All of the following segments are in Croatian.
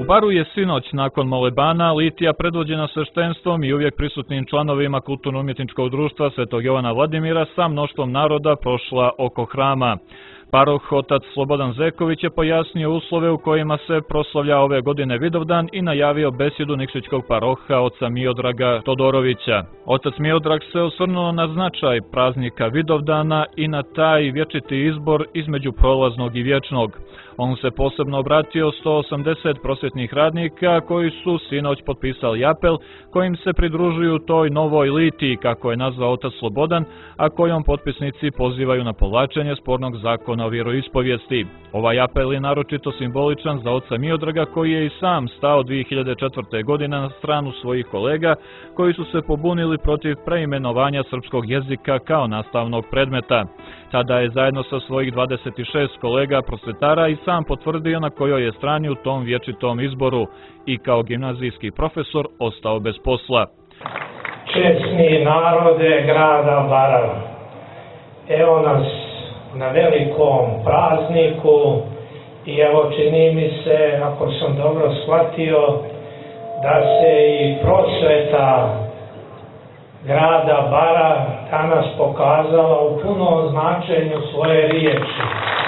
Baru je sinoć nakon molebana litija predvođena sveštenstvom i uvijek prisutnim članovima Kulturno-umjetničkog društva Svetog Jovana Vladimira sa mnoštvom naroda prošla oko hrama. Paroh otac Slobodan Zeković je pojasnio uslove u kojima se proslavlja ove godine Vidovdan i najavio besjedu Nikšićkog paroha oca Miodraga Todorovića. Otac Miodrag se osvrnuo na značaj praznika Vidovdana i na taj vječiti izbor između prolaznog i vječnog. On se posebno obratio 180 prosvjetnih radnika koji su sinoć potpisali apel kojim se pridružuju toj novoj litiji, kako je nazvao otac Slobodan, a kojom potpisnici pozivaju na povlačenje spornog zakona o vjeroispovijesti. Ovaj apel je naročito simboličan za oca Miodraga koji je i sam stao 2004. godine na stranu svojih kolega koji su se pobunili protiv preimenovanja srpskog jezika kao nastavnog predmeta. Tada je zajedno sa svojih 26 kolega prosvetara i sam potvrdio na kojoj je strani u tom vječitom izboru i kao gimnazijski profesor ostao bez posla. Česni narode grada Bara, evo nas na velikom prazniku i evo čini mi se, ako sam dobro shvatio, da se i prosveta grada Bara danas pokazala u punom značenju svoje riječi.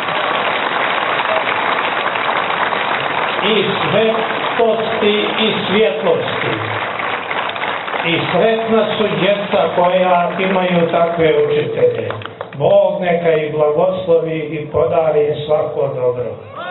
I svetosti i svjetlosti. I sretna su djeca koja imaju takve učitelje. Bog neka ih blagoslovi i podari im svako dobro.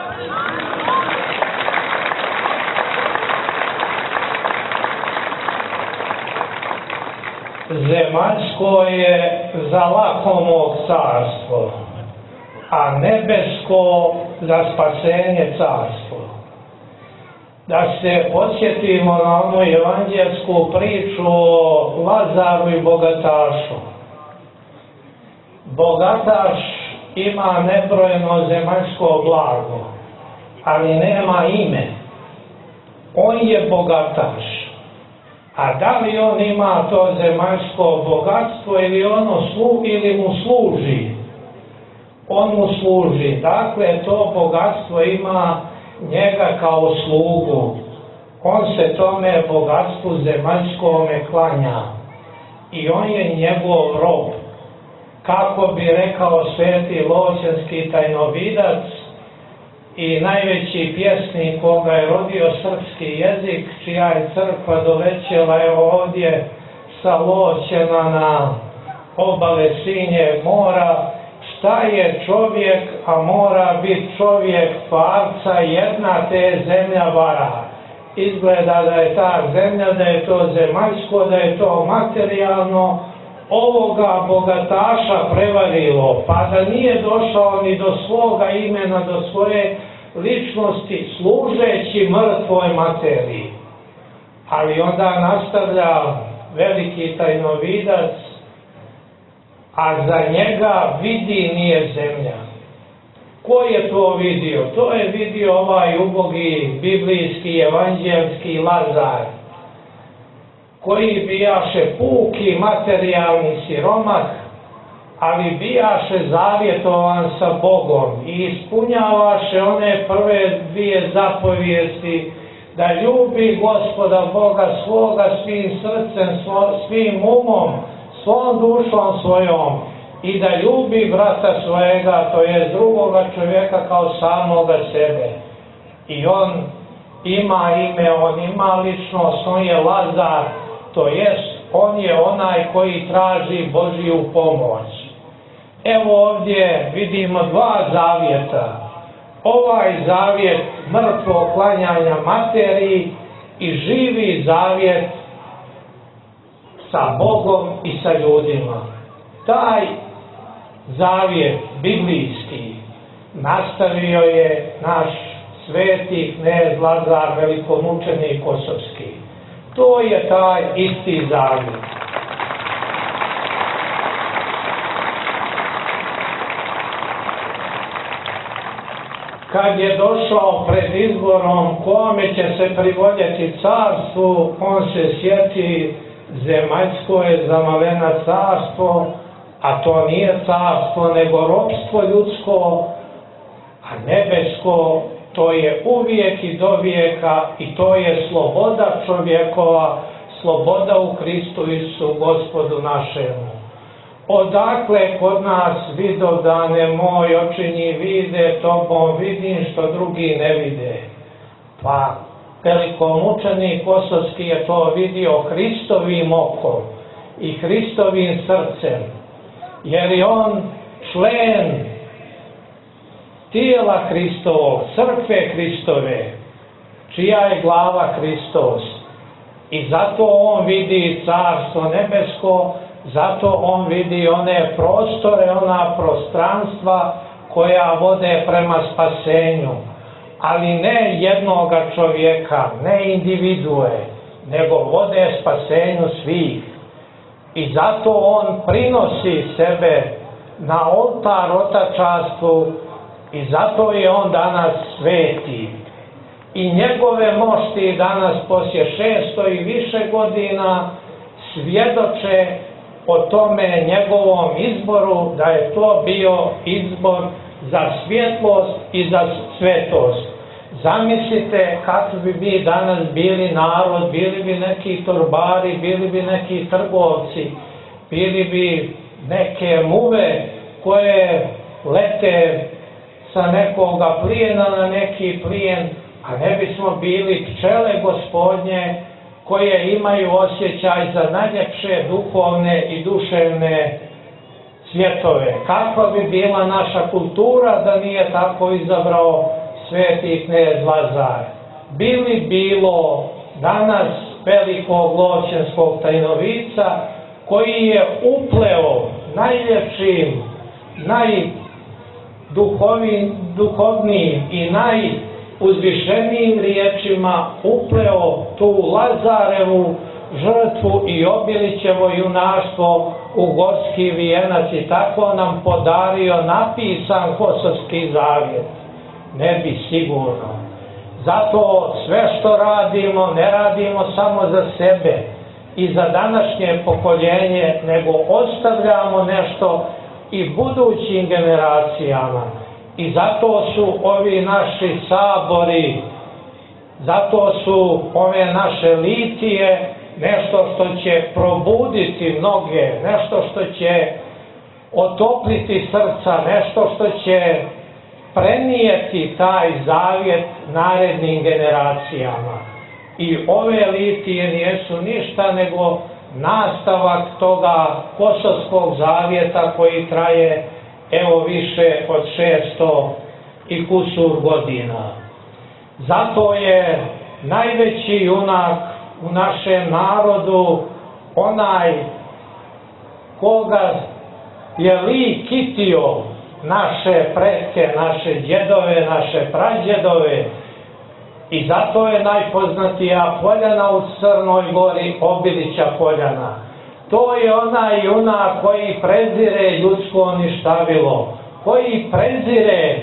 Zemaljsko je za lakomo carstvo, a nebesko za spasenje carstvo. Da se podsjetimo na onu evanđelsku priču o Lazaru i bogatašu. Bogataš ima nebrojeno zemaljsko blago, ali nema ime. On je bogataš. A da li on ima to zemaljsko bogatstvo ili mu služi? On mu služi. Dakle, to bogatstvo ima njega kao slugu. On se tome bogatstvu zemaljskome klanja. I on je njegov rob. Kako bi rekao sveti Loćanski tajnovidac i najveći pjesnik koga je rodio srpski jezik, čija je crkva dolećela evo ovdje sa Loćena na obale Sinjeg mora, šta je čovjek, a mora biti čovjek tvarca, jedna te zemlja Bara. Izgleda da je ta zemlja, da je to zemaljsko, da je to materijalno, ovoga bogataša prevarilo, pa da nije došao ni do svoga imena, do svoje ličnosti, služeći mrtvoj materiji. Ali onda nastavlja veliki tajnovidac, a za njega vidi nije zemlja. Ko je to vidio? To je vidio ovaj ubogi biblijski, evanđelski Lazar, koji bijaše puki materijalni siromah, ali bijaše zavjetovan sa Bogom i ispunjavaše one prve dvije zapovijesti, da ljubi Gospoda Boga svoga svim srcem, svim umom, svom dušom svojom i da ljubi brata svojega, to je drugoga čovjeka kao samoga sebe. I on ima ime, on ima ličnost, on je Lazar, to jest on je onaj koji traži Božju pomoć. Evo ovdje vidimo dva zavjeta. Ovaj zavjet mrtvog klanjanja materiji i živi zavjet sa Bogom i sa ljudima. Taj zavjet biblijski nastavio je naš sveti knez Lazar velikomučenik Kosovski. To je taj isti zavjet. Kad je došao pred izborom kome će se privoljeti carstvu, on se sjeti zemaljsko je za malena carstvo, a to nije carstvo nego ropstvo ljudsko, a nebesko to je uvijek i do vijeka i to je sloboda čovjekova, sloboda u Kristu Isusu Gospodu našemu. Odakle kod nas vidovdane moj očinji vide, tobom vidim što drugi ne vide. Pa velikomučenik Kosovski je to vidio Hristovim okom i Hristovim srcem, jer je on člen tijela Hristovog, crkve Hristove, čija je glava Hristos. I zato on vidi carstvo nebesko, zato on vidi one prostore, ona prostranstva koja vode prema spasenju, ali ne jednoga čovjeka, ne individue, nego vode spasenju svih. I zato on prinosi sebe na oltar otačastvu i zato je on danas sveti. I njegove mošti danas poslije 600 i više godina svjedoče o tome njegovom izboru, da je to bio izbor za svjetlost i za svetost. Zamislite kako bi mi danas bili narod, bili bi neki torbari, bili bi neki trgovci, bili bi neke muve koje lete sa nekoga plijena na neki plijen, a ne bismo bili pčele Gospodnje koje imaju osjećaj za najljepše duhovne i duševne svjetove. Kakva bi bila naša kultura da nije tako izabrao sveti knez Lazar? Bili bilo danas velikog lovćenskog tajnovica koji je upleo najljepšim, najduhovnijim i najuzvišenijim riječima upleo tu Lazarevu žrtvu i Obilićevo junaštvo u gorski vijenac i tako nam podario napisan Kosovski zavjet. Ne bi sigurno. Zato sve što radimo, ne radimo samo za sebe i za današnje pokoljenje, nego ostavljamo nešto i budućim generacijama. I zato su ovi naši sabori, zato su ove naše litije nešto što će probuditi mnoge, nešto što će otopliti srca, nešto što će prenijeti taj zavjet narednim generacijama. I ove litije nisu ništa nego nastavak toga Kosovskog zavjeta koji traje evo više od 600 i kusur godina. Zato je najveći junak u našem narodu onaj koga je lik kitio naše pretke, naše djedove, naše prađedove, i zato je najpoznatija Poljana u Crnoj Gori, Obilića Poljana. To je onaj junak koji prezire ljudsko ništavilo, koji prezire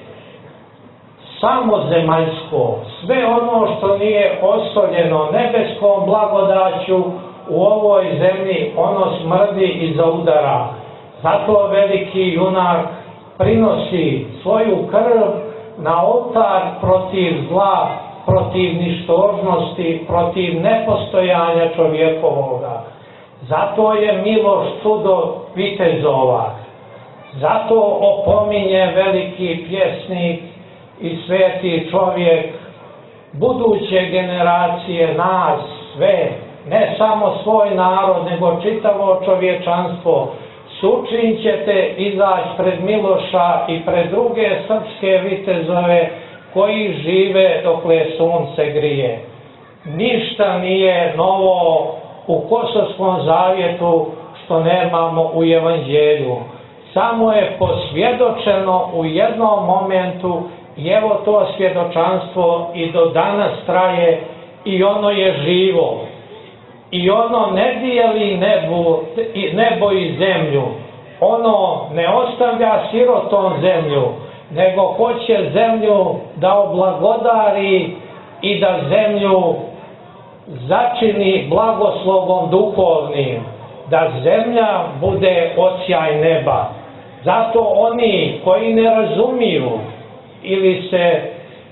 samozemaljsko, sve ono što nije osoljeno nebeskom blagodaću u ovoj zemlji, ono smrdi i zaudara. Zato veliki junak prinosi svoju krv na oltar protiv zla, protiv ništožnosti, protiv nepostojanja čovjekovoga. Zato je Miloš čudo vitezova. Zato opominje veliki pjesnik i sveti čovjek buduće generacije, nas sve, ne samo svoj narod, nego čitavo čovječanstvo. Sučin ćete izaći pred Miloša i pred druge srpske vitezove koji žive dokle sunce grije. Ništa nije novo u Kosovskom zavjetu što nemamo u Evanđelju. Samo je posvjedočeno u jednom momentu i evo to svjedočanstvo i do danas traje i ono je živo. I ono ne dijeli nebo i zemlju. Ono ne ostavlja sirotom zemlju, nego hoće zemlju da oblagodari i da zemlju začini blagoslovom duhovnim, da zemlja bude odsjaj neba. Zato oni koji ne razumiju ili se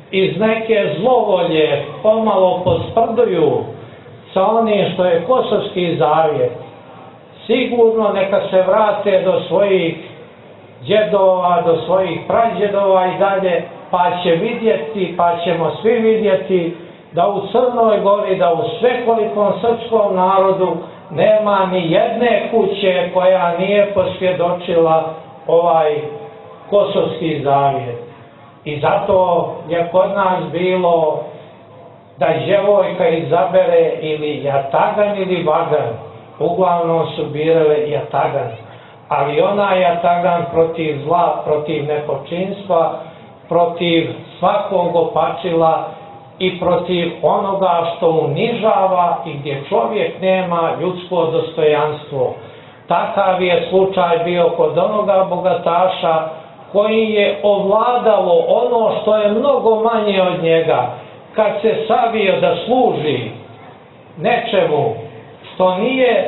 iz neke zlovolje pomalo posprduju sa onim što je Kosovski zavjet, sigurno neka se vrate do svojih djedova, do svojih prađedova i dalje, pa će vidjeti, pa ćemo svi vidjeti da u Crnoj Gori, da u svekolikom srpskom narodu nema ni jedne kuće koja nije posvjedočila ovaj Kosovski zavjet. I zato je kod nas bilo da djevojka izabere ili jatagan ili vagan, uglavnom su birale jatagan, ali ona jatagan protiv zla, protiv nepočinstva, protiv svakog opačila i protiv onoga što unižava i gdje čovjek nema ljudsko dostojanstvo. Takav je slučaj bio kod onoga bogataša koji je ovladalo ono što je mnogo manje od njega, kad se savio da služi nečemu što nije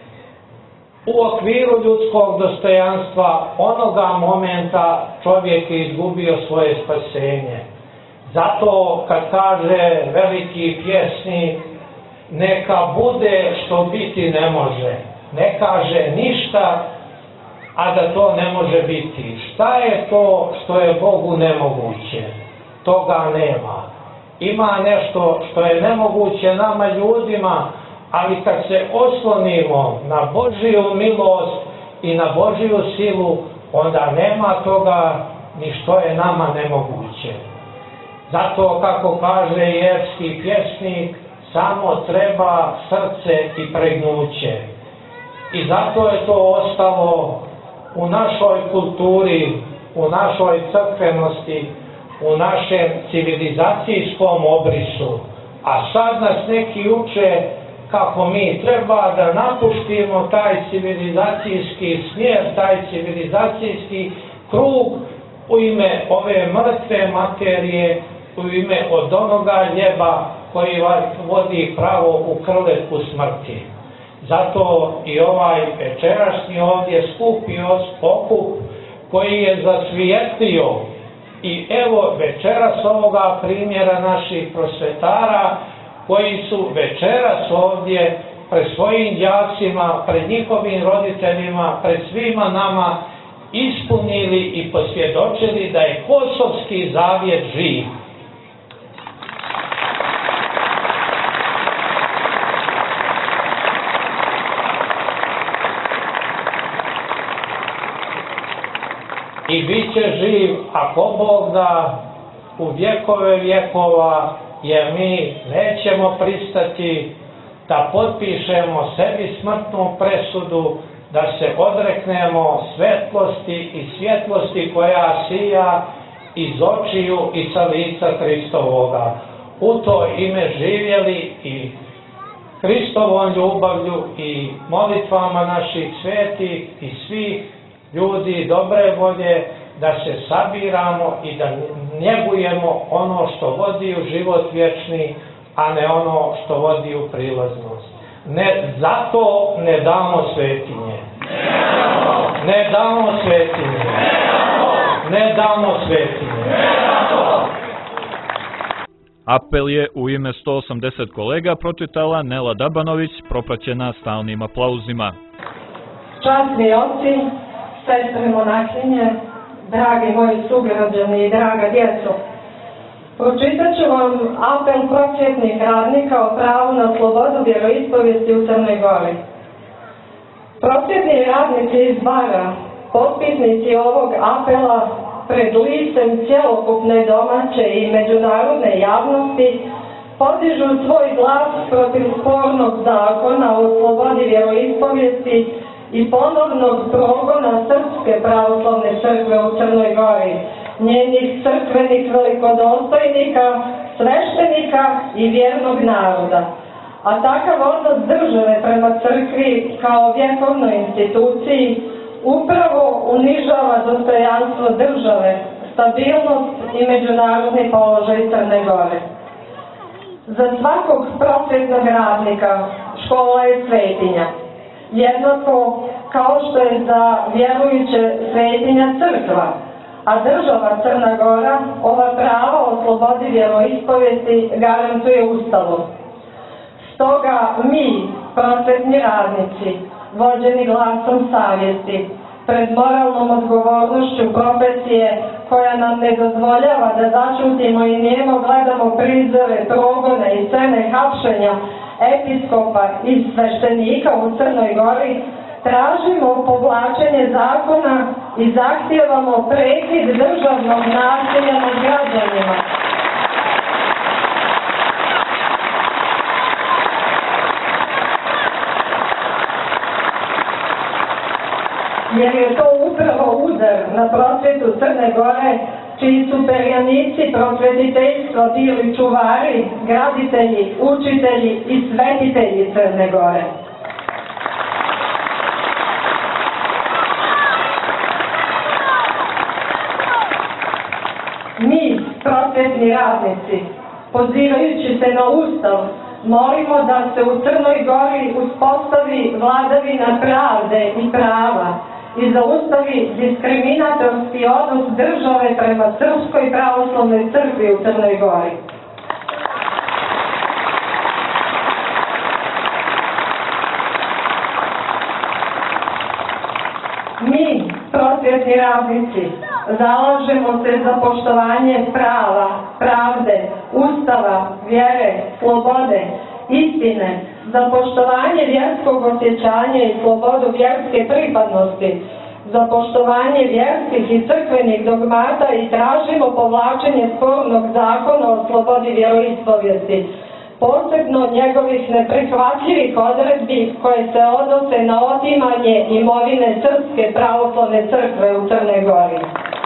u okviru ljudskog dostojanstva, onoga momenta čovjek je izgubio svoje spasenje. Zato kad kaže veliki pjesnik, neka bude što biti ne može, ne kaže ništa, a da to ne može biti. Šta je to što je Bogu nemoguće? Toga nema. Ima nešto što je nemoguće nama ljudima, ali kad se oslonimo na Božju milost i na Božju silu, onda nema toga ni što je nama nemoguće. Zato, kako kaže jerski pjesnik, samo treba srce i pregnuće. I zato je to ostalo u našoj kulturi, u našoj crkvenosti, u našem civilizacijskom obrisu. A sad nas neki uče kako mi treba da napuštimo taj civilizacijski smjer, taj civilizacijski krug u ime ove mrtve materije, u ime od onoga ljeba koji vas vodi pravo u krletku smrti. Zato i ovaj večerašnji ovdje skup i okup koji je zasvijetlio i evo večeras ovoga primjera naših prosvetara koji su večeras ovdje pred svojim đacima, pred njihovim roditeljima, pred svima nama ispunili i posvjedočili da je Kosovski zavjet živ. I bit će živ ako Bog da u vjekove vjekova, jer mi nećemo pristati da potpišemo sebi smrtnu presudu, da se odreknemo svetlosti i svjetlosti koja sija iz očiju i sa lica Hristovoga. U to ime živjeli i Hristovom ljubavlju i molitvama naših svetih i svih ljudi dobre volje, da se sabiramo i da njegujemo ono što vodi u život vječni, a ne ono što vodi u prilaznost. Zato ne damo svetinje. Ne damo svetinje. Ne damo svetinje. Apel je u ime 180 kolega pročitala Nela Dabanović, propraćena stalnim aplauzima. Časni oci, sestre monahinje, dragi moji sugrađani i draga djeco, pročitat ću vam apel prosvjetnih radnika o pravu na slobodu vjeroispovijesti u Crnoj Gori. Prosvjetni radnici iz Bara, potpisnici ovog apela, pred licem cjelokupne domaće i međunarodne javnosti podižu svoj glas protiv spornog zakona o slobodi vjeroispovijesti i ponovnog progona Srpske pravoslavne crkve u Crnoj Gori, njenih crkvenih velikodostojnika, sveštenika i vjernog naroda. A takav odnos države prema crkvi kao vjekovnoj instituciji upravo unižava dostojanstvo države, stabilnost i međunarodni položaj Crne Gore. Za svakog prosvjetnog radnika škola je svetinja, jednako kao što je za vjerujuće svetinja crkva, a država Crna Gora ova prava o slobodi vjeroispovijesti garantuje Ustavom. Stoga mi, prosvetni radnici, vođeni glasom savjesti, pred moralnom odgovornošću profesije koja nam ne dozvoljava da začutimo i nijemo gledamo prizore, progone i scene hapšenja episkopa i sveštenika u Crnoj Gori, tražimo povlačenje zakona i zahtijevamo prekid državnog nasilja nad građanima. Jer je to upravo udar na prosvjetu Crne Gore, čiji su perjanici prosvjetiteljstva bili čuvari, graditelji, učitelji i svetitelji Crne Gore. Mi, prosvjetni radnici, pozivajući se na Ustav, molimo da se u Crnoj Gori uspostavi vladavina pravde i prava i zaustavi diskriminatorski odnos države prema Srpskoj pravoslavnoj crkvi u Crnoj Gori. Mi, prosvjetni radnici, zalažemo se za poštovanje prava, pravde, Ustava, vjere, slobode, istine, za poštovanje vjerskog osjećanja i slobodu vjerske pripadnosti, za poštovanje vjerskih i crkvenih dogmata i tražimo povlačenje spornog zakona o slobodi vjeroispovijesti, posebno njegovih neprihvatljivih odredbi koje se odnose na otimanje imovine Srpske pravoslavne crkve u Crnoj Gori.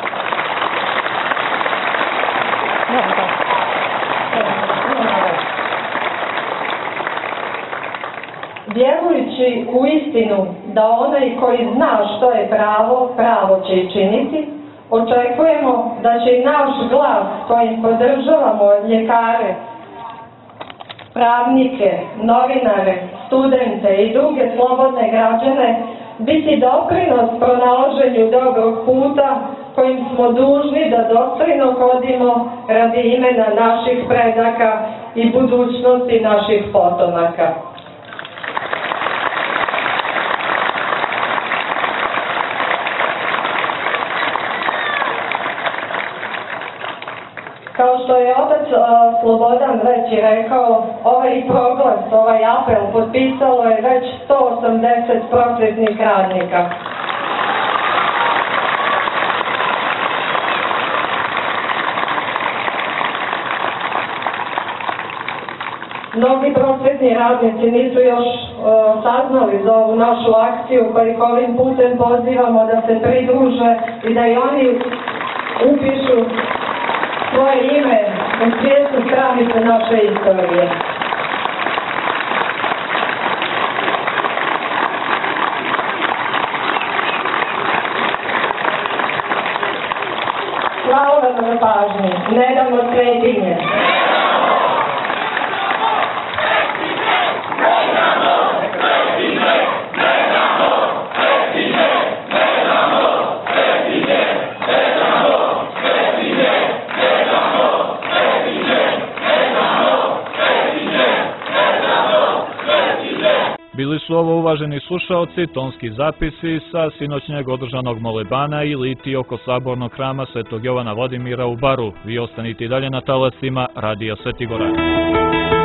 Vjerujući u istinu da onaj koji zna što je pravo, pravo će i činiti, očekujemo da će i naš glas kojim podržavamo ljekare, pravnike, novinare, studente i druge slobodne građane biti doprinos pronalaženju dobrog puta kojim smo dužni da dostojno hodimo radi imena naših predaka i budućnosti naših potomaka. Kao što je otac Slobodan već i rekao, ovaj proglas, ovaj apel potpisalo je već 180 prosvjetnih radnika. Mnogi prosvjetni radnici nisu još saznali za ovu našu akciju, pa ih ovim putem pozivamo da se pridruže i da i oni upišu svoje ime u svijetlu stranicu naše istorije. Hvala vam na pažnji. Ne damo svetinje. Bili su ovo, uvaženi slušaoci, tonski zapisi sa sinoćnjeg održanog molebana i litiji oko sabornog hrama Svetog Jovana Vladimira u Baru. Vi ostanite i dalje na talasima Radija Sveti Goran.